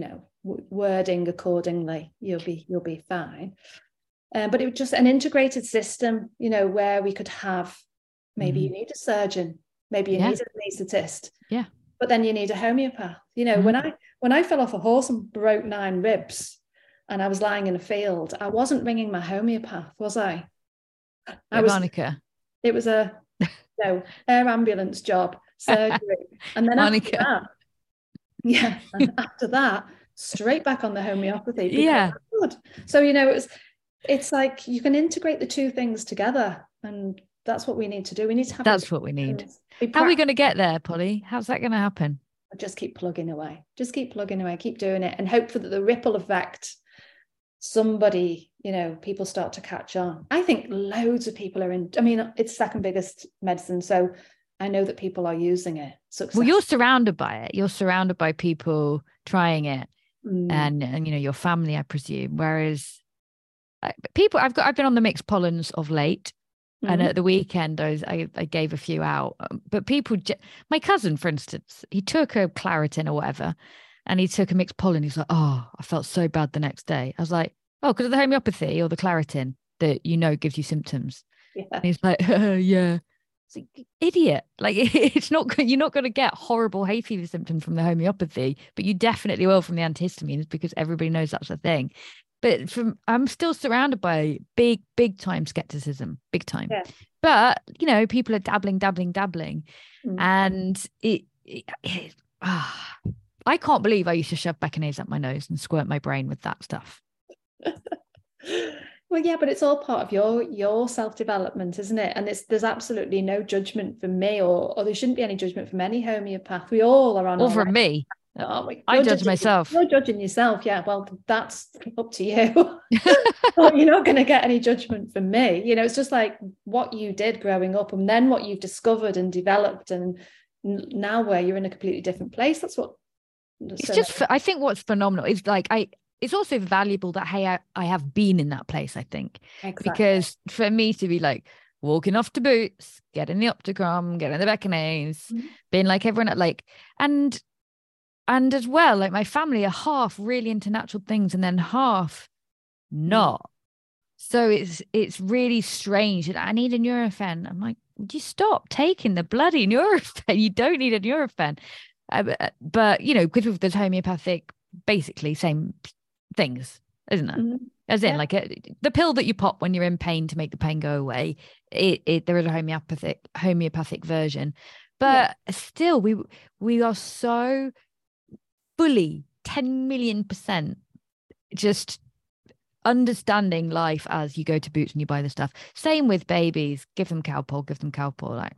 wording accordingly, you'll be fine. But it was just an integrated system, you know, where we could have, maybe you need a surgeon, maybe you need an anaesthetist, but then you need a homeopath. You know, when I fell off a horse and broke 9 ribs and I was lying in a field, I wasn't ringing my homeopath, was I? Monica. It was a air ambulance job, surgery. And then Monica. after that, straight back on the homeopathy. Yeah. So, you know, it's like you can integrate the two things together, and that's what we need to do. We need to have. That's what we need. How are we going to get there, Polly? How's that going to happen? Just keep plugging away. Keep doing it, and hope for the ripple effect. Somebody, you know, people start to catch on. I think loads of people are it's second biggest medicine, so I know that people are using it. Well, you're surrounded by it. You're surrounded by people trying it, and you know, your family, I presume. Whereas people, I've been on the mixed pollens of late, and at the weekend I gave a few out. But people, my cousin, for instance, he took a Claritin or whatever, and he took a mixed pollen. He's like, oh, I felt so bad the next day. I was like, oh, because of the homeopathy or the Claritin that, you know, gives you symptoms. Yeah. And he's like, yeah. It's like, idiot. Like, it's not, you're not going to get horrible hay fever symptoms from the homeopathy, but you definitely will from the antihistamines, because everybody knows that's a thing. But I'm still surrounded by big time skepticism, big time. Yeah. But, you know, people are dabbling. And I can't believe I used to shove Beckinase up my nose and squirt my brain with that stuff. Well, yeah, but it's all part of your self-development, isn't it? And there's absolutely no judgment from me, or there shouldn't be any judgment from any homeopath. We all are on. Or from me. I judge myself. You're judging yourself. Yeah, well, that's up to you. But you're not going to get any judgment from me. You know, it's just like what you did growing up, and then what you've discovered and developed, and now where you're in a completely different place. That's what. I think what's phenomenal is like it's also valuable that, hey, I have been in that place, I think. Exactly. Because for me to be like walking off to Boots, getting the Opticrom, getting the Beckinase, being like everyone, like, and as well, like my family are half really into natural things and then half not. So it's really strange. And I need a Nurofen. I'm like, would you stop taking the bloody Nurofen? You don't need a Nurofen. But, you know, because there's homeopathic, basically same things, isn't it? As in, like the pill that you pop when you're in pain to make the pain go away, there is a homeopathic version. But still, we are so fully 10 million% just understanding life as you go to Boots and you buy the stuff. Same with babies. Give them Calpol. Like,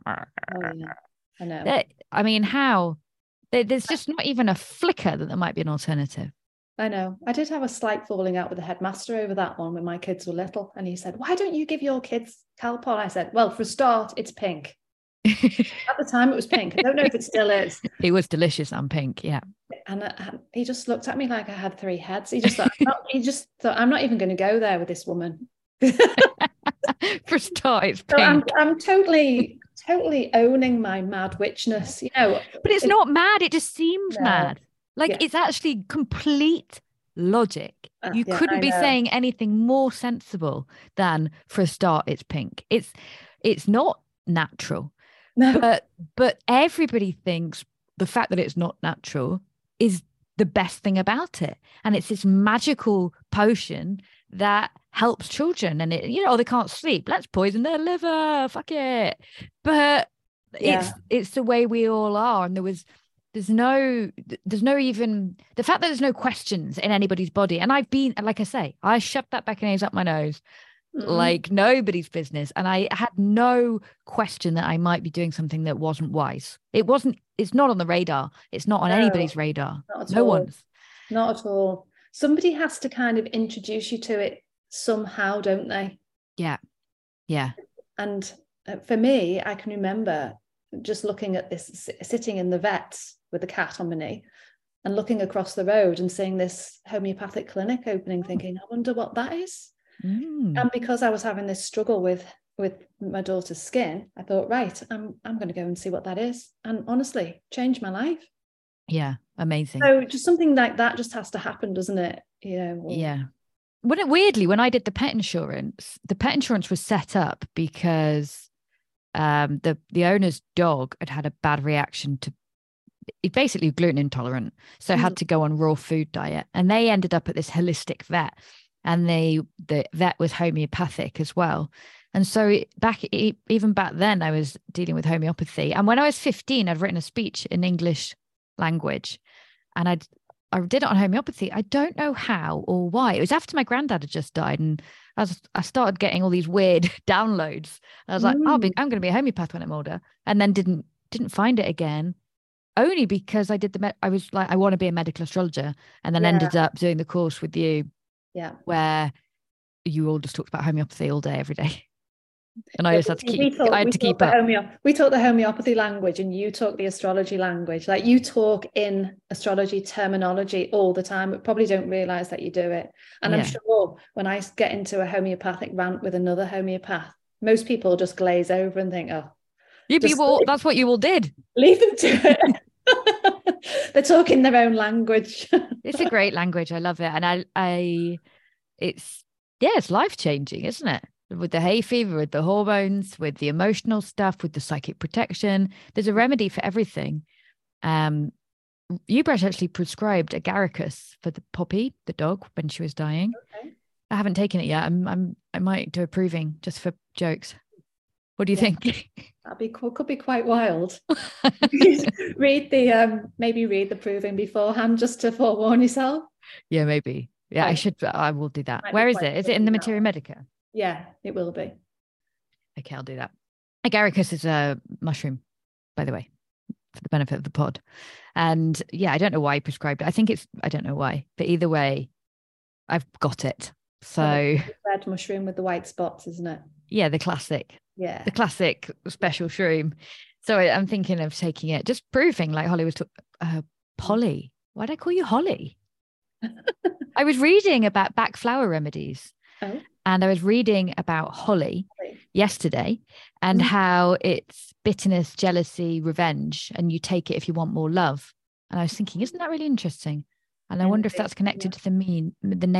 I know. I mean, how? There's just not even a flicker that there might be an alternative. I know. I did have a slight falling out with the headmaster over that one when my kids were little. And he said, why don't you give your kids Calpol? I said, well, for a start, it's pink. At the time, it was pink. I don't know if it still is. It was delicious and pink, yeah. And he just looked at me like I had 3 heads. He just thought, I'm not even going to go there with this woman. For a start, it's pink. So I'm totally owning my mad witchness, you know. But it's not mad. It just seems mad. Like it's actually complete logic. You couldn't be saying anything more sensible than, for a start, it's pink. It's not natural. No. But everybody thinks the fact that it's not natural is the best thing about it. And it's this magical potion that helps children, and it, you know, they can't sleep. Let's poison their liver. Fuck it. But it's the way we all are. And there's no even the fact that there's no questions in anybody's body. And I've been, like I say, I shoved that Beckinase up my nose like nobody's business. And I had no question that I might be doing something that wasn't wise. It's not on the radar. It's not on anybody's radar. No one's. Not at all. Somebody has to kind of introduce you to it somehow, don't they? Yeah. Yeah. And for me, I can remember just looking at this, sitting in the vets with the cat on my knee and looking across the road and seeing this homeopathic clinic opening, thinking, I wonder what that is. And because I was having this struggle with my daughter's skin, I thought, right, I'm going to go and see what that is. And honestly, changed my life. Yeah, amazing. So just something like that just has to happen, doesn't it? Yeah. Weirdly, when I did the pet insurance was set up because the owner's dog had a bad reaction to, it basically gluten intolerant, so had to go on raw food diet, and they ended up at this holistic vet, and the vet was homeopathic as well. And so even back then I was dealing with homeopathy, and when I was 15 I'd written a speech in English language, and I did it on homeopathy. I don't know how or why. It was after my granddad had just died, and I started getting all these weird downloads. I was like, I'm going to be a homeopath when I'm older, and then didn't find it again. Only because I was like, I want to be a medical astrologer, and then ended up doing the course with you, where you all just talked about homeopathy all day, every day. And I just had to keep up. We talk the homeopathy language and you talk the astrology language. Like, you talk in astrology terminology all the time, but probably don't realize that you do it. And I'm sure when I get into a homeopathic rant with another homeopath, most people just glaze over and think, oh, that's what you all did. Leave them to it. They're talking their own language. It's a great language. I love it. And it's life-changing, isn't it? With the hay fever, with the hormones, with the emotional stuff, with the psychic protection. There's a remedy for everything. Ubresh actually prescribed agaricus for the Poppy, the dog, when she was dying. Okay. I haven't taken it yet. I might do a proving just for jokes. What do you think? Could be quite wild. Read the proving beforehand just to forewarn yourself. Yeah, maybe. Yeah, I will do that. Where is it? Is it in the Materia Medica? Yeah, it will be. Okay, I'll do that. Agaricus is a mushroom, by the way, for the benefit of the pod. And yeah, I don't know why he prescribed it. I don't know why, but either way, I've got it. So red mushroom with the white spots, isn't it? Yeah, the classic. Yeah. The classic special shroom. So I'm thinking of taking it, just proving, like Holly was Polly. Why'd I call you Holly? I was reading about back flower remedies. Oh. And I was reading about holly yesterday, and how it's bitterness, jealousy, revenge, and you take it if you want more love. And I was thinking, isn't that really interesting? And I wonder if that's connected to the meaning of the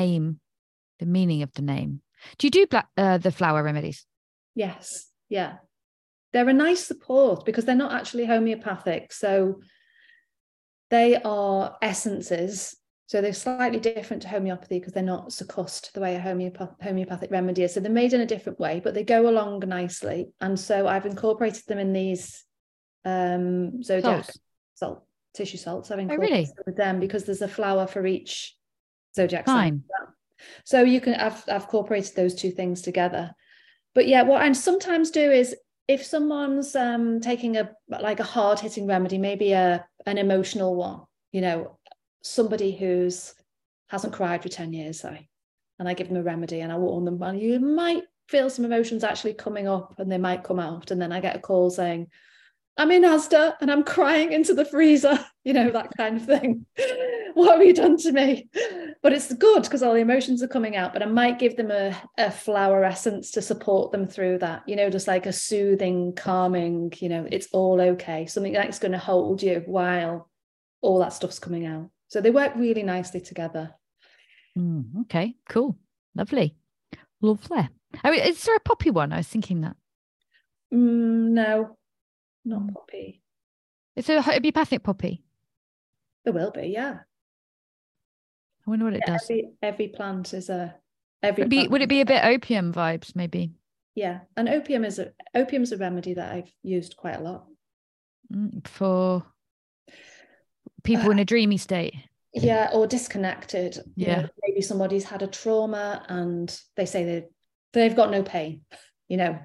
name. Do you do the flower remedies? Yes. Yeah. They're a nice support because they're not actually homeopathic. So they are essences. So they're slightly different to homeopathy because they're not succussed the way a homeopathic remedy is. So they're made in a different way, but they go along nicely. And so I've incorporated them in these zodiac tissue salts. I've incorporated them with them because there's a flower for each zodiac sign. So I've incorporated those two things together. But yeah, what I sometimes do is, if someone's taking a hard-hitting remedy, maybe an emotional one, somebody who's hasn't cried for 10 years, and I give them a remedy and I warn them, well, you might feel some emotions actually coming up and they might come out. And then I get a call saying, I'm in Asda and I'm crying into the freezer, that kind of thing. What have you done to me? But it's good because all the emotions are coming out, but I might give them a flower essence to support them through that, just like a soothing, calming, it's all okay. Something that's going to hold you while all that stuff's coming out. So they work really nicely together. Okay, cool. Lovely. I mean, is there a poppy one? I was thinking that. No, not poppy. Is there a homeopathic poppy? There will be, yeah. I wonder what it does. Every plant is would it be a bit opium vibes, maybe? Yeah, and opium's a remedy that I've used quite a lot. For people in a dreamy state. Yeah, or disconnected. Yeah. Maybe somebody's had a trauma and they say they've got no pain, and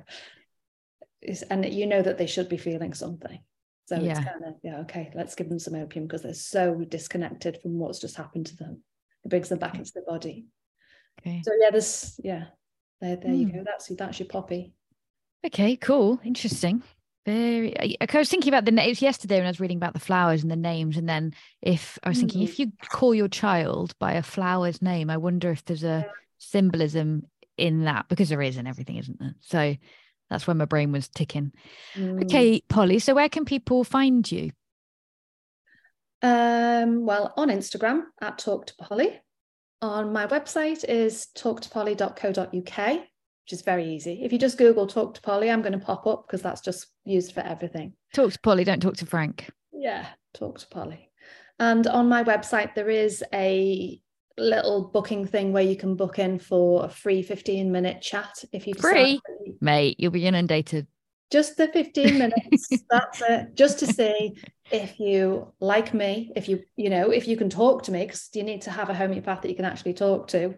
that they should be feeling something. So it's kind of, okay, let's give them some opium because they're so disconnected from what's just happened to them. It brings them back into their body. Okay. So there you go. That's your poppy. Okay, cool. Interesting. I was thinking about the names yesterday when I was reading about the flowers and the names, and then if you call your child by a flower's name, I wonder if there's a symbolism in that, because there is in everything, isn't there? So that's when my brain was ticking. Okay, Polly, so where can people find you? Well, on Instagram at Talk to Polly. On my website is talktopolly.co.uk, which is very easy. If you just Google Talk to Polly, I'm going to pop up because that's just used for everything. Talk to Polly, don't talk to Frank. Yeah, Talk to Polly. And on my website, there is a little booking thing where you can book in for a free 15-minute chat. If you Free, mate, you'll be inundated. Just the 15 minutes, that's it, just to see if you like me, if you can talk to me, because you need to have a homeopath that you can actually talk to,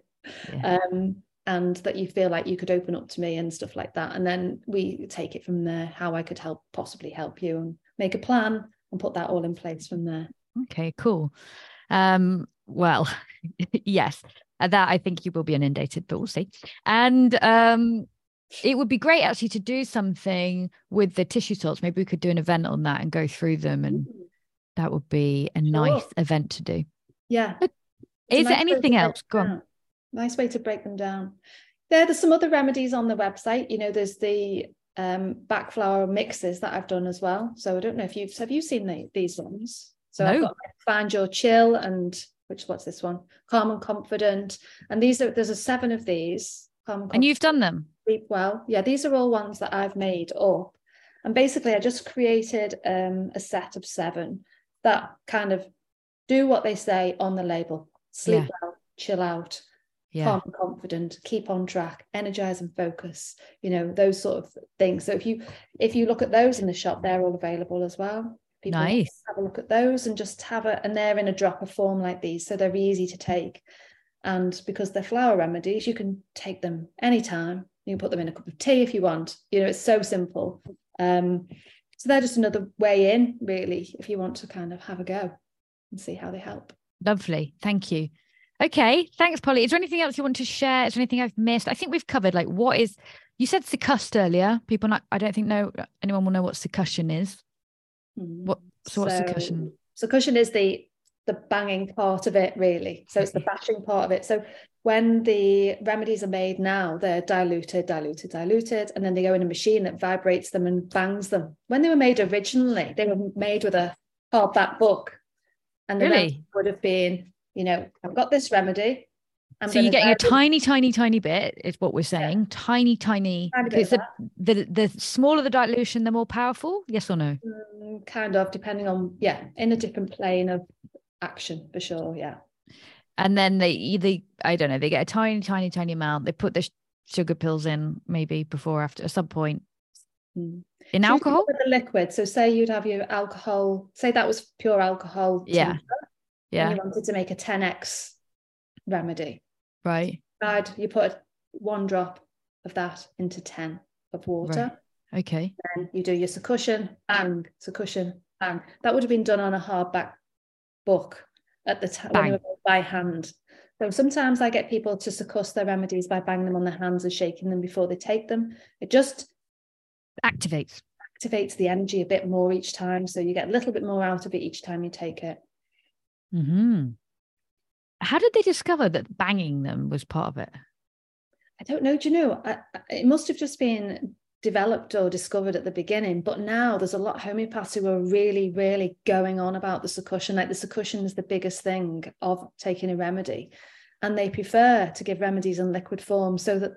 and that you feel like you could open up to me and stuff like that. And then we take it from there, how I could possibly help you, and make a plan and put that all in place from there. Okay, cool. Well, yes, that I think you will be inundated, but we'll see. And it would be great actually to do something with the tissue salts. Maybe we could do an event on that and go through them, and that would be a nice event to do. Yeah. But is there anything else? Go on. Nice way to break them down. There's some other remedies on the website. There's the back flower mixes that I've done as well. So I don't know if have you seen these ones? So I've got Find Your Chill, and what's this one? Calm and Confident. And there's a 7 of these. And you've done them? Sleep Well. Yeah, these are all ones that I've made up. And basically I just created a set of 7 that kind of do what they say on the label. Sleep well, chill out, calm and confident, keep on track, energize and focus, those sort of things. So if you look at those in the shop, they're all available as well. People nice. Have a look at those and just and they're in a dropper form like these, so they're easy to take. And because they're flower remedies, you can take them anytime. You can put them in a cup of tea if you want. It's so simple. So they're just another way in, really, if you want to kind of have a go and see how they help. Lovely. Thank you. Okay. Thanks, Polly. Is there anything else you want to share? Is there anything I've missed? I think we've covered, you said succust earlier. I don't think anyone will know what succussion is. What's succussion? Succussion is the banging part of it, really. So it's the bashing part of it. So when the remedies are made now, they're diluted, and then they go in a machine that vibrates them and bangs them. When they were made originally, they were made with a hardback book, and the remedy would have been, I've got this remedy. So you get your tiny bit, is what we're saying. Yeah. Tiny. Because the smaller the dilution, the more powerful. Yes or no? Kind of, depending on in a different plane of action, for sure. Yeah. And then they get a tiny amount. They put the sugar pills in, maybe before, after, at some point. In alcohol? With the liquid. So say you'd have your alcohol, say that was pure alcohol. Yeah. And you wanted to make a 10x remedy. Right. You put 1 drop of that into 10 of water. Right. Okay. Then you do your succussion, bang. That would have been done on a hardback book at the time, when they were by hand. So sometimes I get people to succuss their remedies by banging them on their hands and shaking them before they take them. It just activates the energy a bit more each time, so you get a little bit more out of it each time you take it. How did they discover that banging them was part of it? I don't know. Do you know, it must have just been developed or discovered at the beginning, but now there's a lot of homeopaths who are really, really going on about the succussion. Like, the succussion is the biggest thing of taking a remedy, and they prefer to give remedies in liquid form so that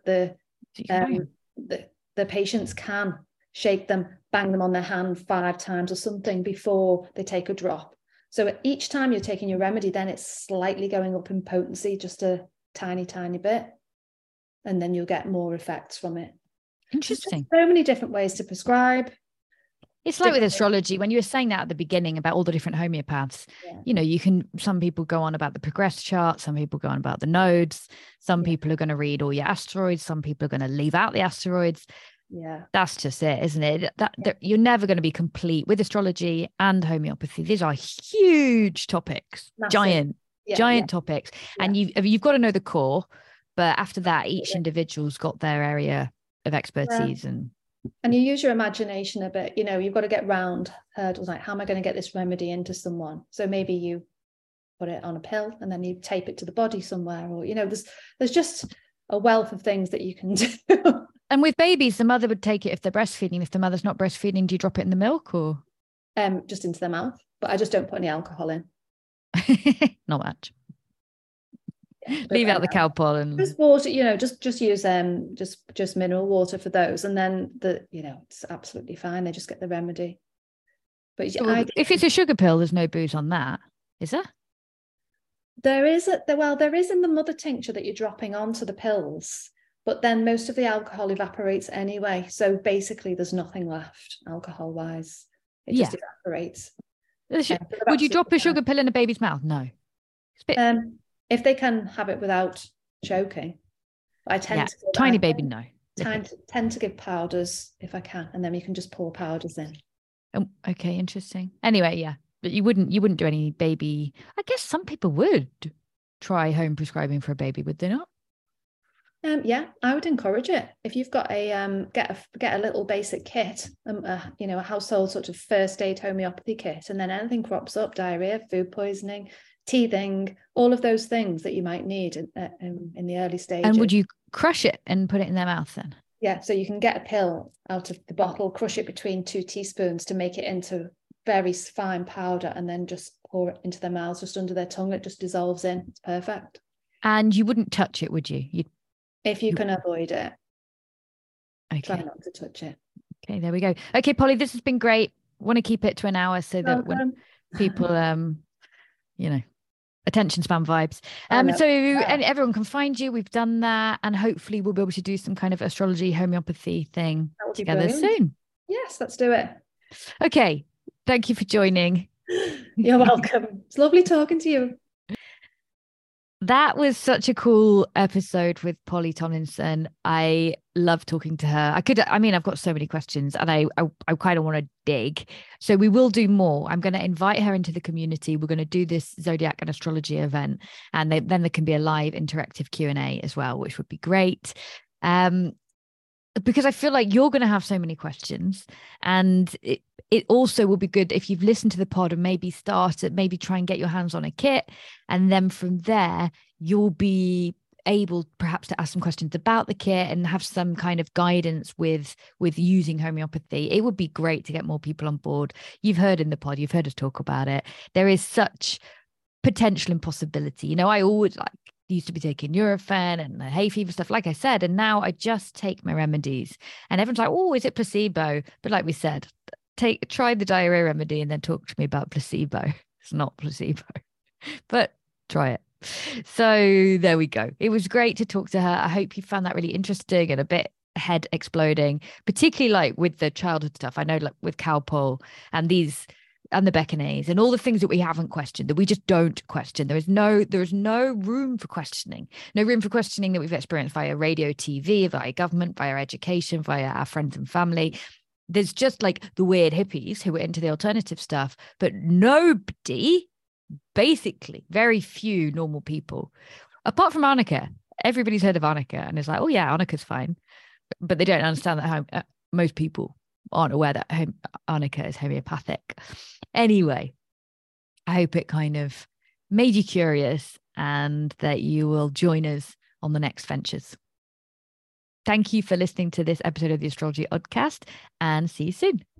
the patients can shake them, bang them on their hand 5 times or something before they take a drop. So each time you're taking your remedy, then it's slightly going up in potency, just a tiny bit, and then you'll get more effects from it. Interesting. So many different ways to prescribe. It's like with astrology, when you were saying that at the beginning about all the different homeopaths, some people go on about the progress chart, some people go on about the nodes, some people are going to read all your asteroids, some people are going to leave out the asteroids. Yeah, that's just it, isn't it? You're never going to be complete with astrology and homeopathy. These are huge topics. Massive. giant topics. And you've got to know the core, but after that, each individual's got their area of expertise. And you use your imagination a bit. You've got to get round hurdles, like, how am I going to get this remedy into someone? So maybe you put it on a pill and then you tape it to the body somewhere, or there's just a wealth of things that you can do. And with babies, the mother would take it if they're breastfeeding. If the mother's not breastfeeding, do you drop it in the milk, or? Just into their mouth, but I just don't put any alcohol in. Not much. Yeah, Leave out the cow pollen. Just water, just use just mineral water for those, and then it's absolutely fine. They just get the remedy. But if it's a sugar pill, there's no booze on that, is there? There is in the mother tincture that you're dropping onto the pills, but then most of the alcohol evaporates anyway. So basically, there's nothing left alcohol-wise. It just evaporates. Would you drop a sugar pill in a baby's mouth? No. If they can have it without choking. I tend to tiny baby, no. Tend to give powders if I can, and then you can just pour powders in. Okay, interesting. Anyway, yeah. But you wouldn't do any baby. I guess some people would try home prescribing for a baby, would they not? Yeah, I would encourage it. If you've got get a little basic kit, a household sort of first aid homeopathy kit, and then anything crops up, diarrhea, food poisoning, teething, all of those things that you might need in the early stages. And would you crush it and put it in their mouth then? Yeah, so you can get a pill out of the bottle, crush it between 2 teaspoons to make it into very fine powder, and then just pour it into their mouths, just under their tongue. It just dissolves in. It's perfect. And you wouldn't touch it, would you? If you can avoid it. Okay. Try not to touch it. Okay, there we go. Okay, Polly, this has been great. Want to keep it to an hour so that when people, attention span vibes. And everyone can find you. We've done that, and hopefully we'll be able to do some kind of astrology homeopathy thing together soon. Yes, let's do it. Okay. Thank you for joining. You're welcome. It's lovely talking to you. That was such a cool episode with Polly Tomlinson. I love talking to her. I've got so many questions, and I kind of want to dig. So we will do more. I'm going to invite her into the community. We're going to do this Zodiac and astrology event, and then there can be a live interactive Q&A as well, which would be great. Because I feel like you're going to have so many questions, and it also will be good if you've listened to the pod and maybe try and get your hands on a kit. And then from there, you'll be able perhaps to ask some questions about the kit and have some kind of guidance with using homeopathy. It would be great to get more people on board. You've heard in the pod, you've heard us talk about it. There is such potential and possibility. I always used to be taking Nurofen and the hay fever stuff, like I said, and now I just take my remedies. And everyone's like, oh, is it placebo? But like we said, try the diarrhea remedy and then talk to me about placebo. It's not placebo, but try it. So there we go. It was great to talk to her. I hope you found that really interesting and a bit head exploding, particularly with the childhood stuff. I know with Cowpole and the Beckonets and all the things that we haven't questioned, that we just don't question. There is no room for questioning. No room for questioning that we've experienced via radio, TV, via government, via education, via our friends and family. There's just the weird hippies who were into the alternative stuff, but nobody, basically, very few normal people, apart from Annika. Everybody's heard of Annika and is like, oh yeah, Annika's fine. But they don't understand that most people aren't aware that Annika is homeopathic. Anyway, I hope it kind of made you curious and that you will join us on the next ventures. Thank you for listening to this episode of the Astrology Oddcast, and see you soon.